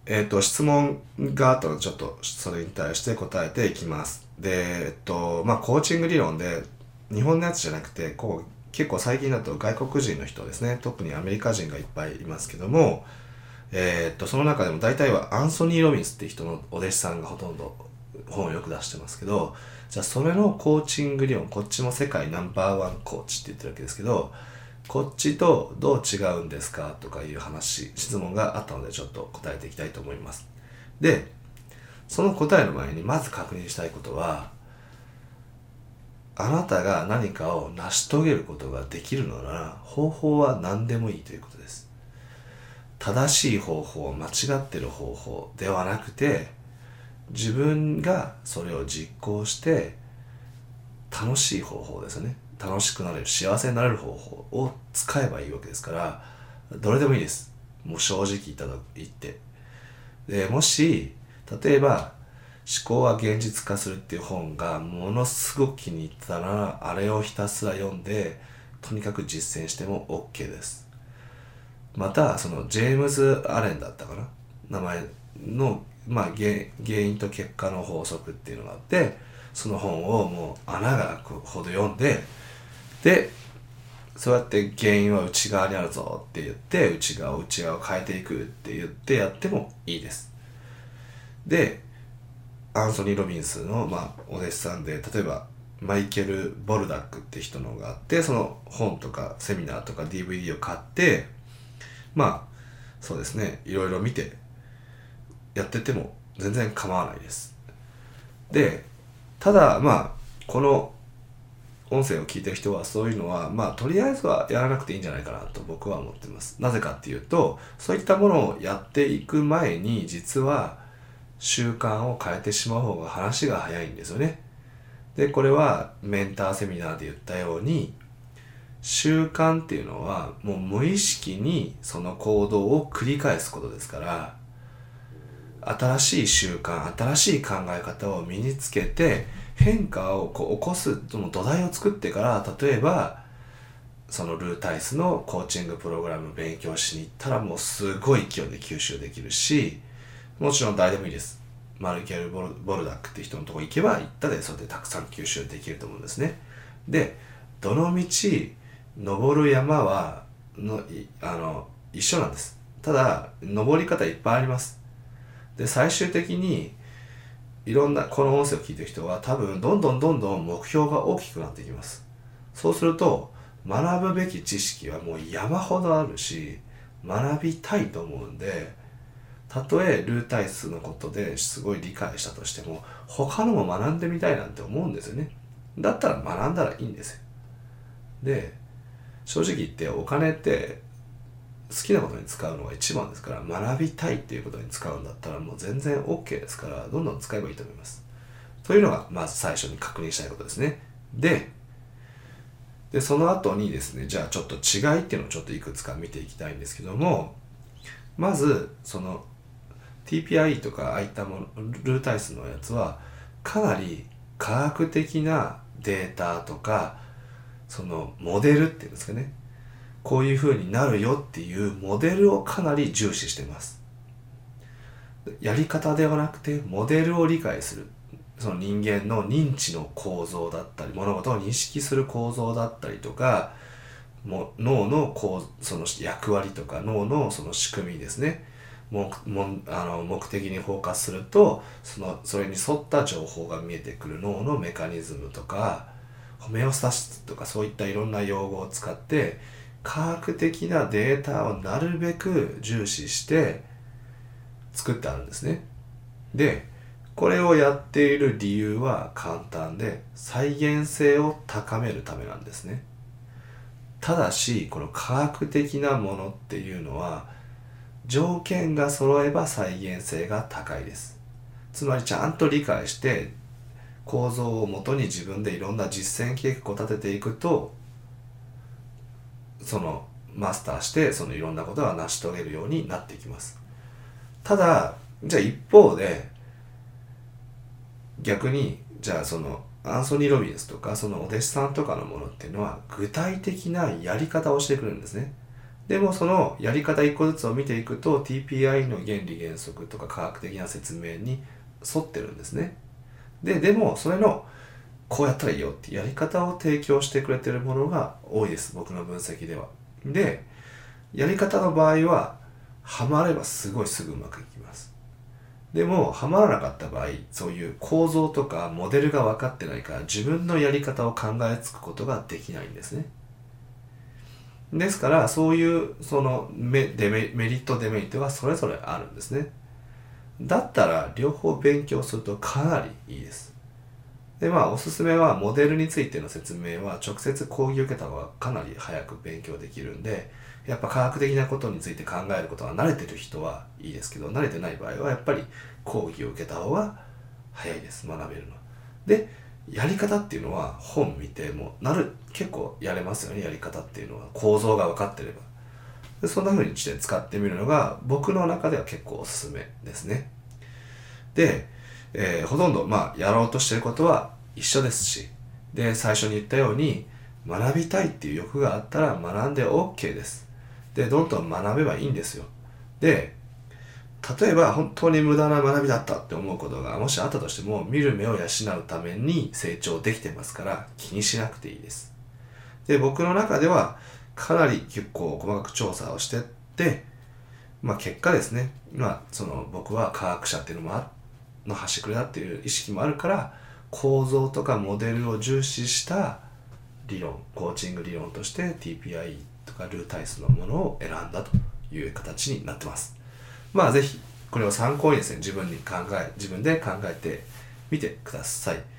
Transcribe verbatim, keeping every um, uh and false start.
えっと、質問があったので、ちょっとそれに対して答えていきます。で、えっと、まあ、コーチング理論で、日本のやつじゃなくて、こう、結構最近だと外国人の人ですね、特にアメリカ人がいっぱいいますけども、えっと、その中でも大体はアンソニー・ロビンスっていう人のお弟子さんがほとんど本をよく出してますけど、じゃあそれのコーチング理論、こっちも世界ナンバーワンコーチって言ってるわけですけど、こっちとどう違うんですかとかいう話、質問があったのでちょっと答えていきたいと思います。で、その答えの前にまず確認したいことは、あなたが何かを成し遂げることができるのなら、方法は何でもいいということです。正しい方法、間違ってる方法ではなくて、自分がそれを実行して楽しい方法ですね。楽しくなれる、幸せになれる方法を使えばいいわけですから、どれでもいいです。もう正直言ったと言って。で、もし、例えば、思考は現実化するっていう本がものすごく気に入ったら、あれをひたすら読んで、とにかく実践しても OK です。また、そのジェームズ・アレンだったかな、名前の、まあ、原原因と結果の法則っていうのがあって、その本をもう穴が開くほど読んで、で、そうやって原因は内側にあるぞって言って、内側を内側を変えていくって言ってやってもいいです。で、アンソニー・ロビンスの、まあ、お弟子さんで、例えば、マイケル・ボルダックって人のがあって、その本とかセミナーとか ディーブイディー を買って、まあ、そうですね、いろいろ見てやってても全然構わないです。で、ただ、まあ、この音声を聞いてる人はそういうのは、まあ、とりあえずはやらなくていいんじゃないかなと僕は思っています。なぜかっていうと、そういったものをやっていく前に、実は習慣を変えてしまう方が話が早いんですよね。で、これはメンターセミナーで言ったように、習慣っていうのはもう無意識にその行動を繰り返すことですから、新しい習慣、新しい考え方を身につけて変化をこう起こす、その土台を作ってから、例えばそのルータイスのコーチングプログラム勉強しに行ったら、もうすごい勢いで吸収できるし、もちろん誰でもいいです。マルケル・ボルボルダックって人のとこ行けば行ったで、それでたくさん吸収できると思うんですね。で、どの道登る山はのあの一緒なんです。ただ登り方いっぱいあります。で、最終的にいろんなこの音声を聞いてる人は多分どんどんどんどん目標が大きくなっていきます。そうすると学ぶべき知識はもう山ほどあるし、学びたいと思うんで、たとえルータイスのことですごい理解したとしても、他のも学んでみたいなんて思うんですよね。だったら学んだらいいんですよ。で、正直言ってお金って好きなことに使うのが一番ですから、学びたいっていうことに使うんだったらもう全然 OK ですから、どんどん使えばいいと思います。というのがまず最初に確認したいことですね。で、でその後にですね、じゃあちょっと違いっていうのをちょっといくつか見ていきたいんですけども、まずその ティーピーアイイー とかああいったもの、ルータイスのやつはかなり科学的なデータとか、そのモデルっていうんですかね、こういう風になるよっていうモデルをかなり重視しています。やり方ではなくてモデルを理解する、その人間の認知の構造だったり、物事を認識する構造だったりとか、も脳のこうその役割とか脳のその仕組みですね、ももあの目的にフォーカスすると、そのそれに沿った情報が見えてくる脳のメカニズムとか、ホメオスタシスとか、そういったいろんな用語を使って科学的なデータをなるべく重視して作ってあるんですね。で、これをやっている理由は簡単で、再現性を高めるためなんですね。ただし、この科学的なものっていうのは条件が揃えば再現性が高いです。つまりちゃんと理解して構造をもとに自分でいろんな実践計画を立てていくと、そのマスターしてそのいろんなことが成し遂げるようになっていきます。ただ、じゃあ一方で逆に、じゃあそのアンソニー・ロビンスとかそのお弟子さんとかのものっていうのは具体的なやり方をしてくるんですね。 でもそのやり方一個ずつを見ていくと ティーピーアイ の原理原則とか科学的な説明に沿ってるんですね。で、でもそれのこうやったらいいよってやり方を提供してくれてるものが多いです、僕の分析では。で、やり方の場合はハマればすごいすぐうまくいきます。でもハマらなかった場合、そういう構造とかモデルが分かってないから自分のやり方を考えつくことができないんですね。ですからそういうそのメデメメリットデメリットがそれぞれあるんですね。だったら両方勉強するとかなりいいです。でまあおすすめはモデルについての説明は直接講義を受けた方がかなり早く勉強できるんで、やっぱ科学的なことについて考えることは慣れてる人はいいですけど、慣れてない場合はやっぱり講義を受けた方が早いです、学べるのは。でやり方っていうのは本見てもなる結構やれますよね。やり方っていうのは構造が分かってれば。でそんな風にして使ってみるのが僕の中では結構おすすめですね。で、えー、ほとんどまあやろうとしてることは一緒ですし、で最初に言ったように学びたいっていう欲があったら学んで OK です。でどんどん学べばいいんですよ。で例えば本当に無駄な学びだったって思うことがもしあったとしても、見る目を養うために成長できてますから気にしなくていいです。で僕の中ではかなり結構細かく調査をしてって、まあ結果ですね、まあその僕は科学者っていうのもあの端くれだっていう意識もあるから、構造とかモデルを重視した理論、コーチング理論として ティーピーアイ とかルータイスのものを選んだという形になってます。まあぜひこれを参考にですね、自分に考え自分で考えてみてください。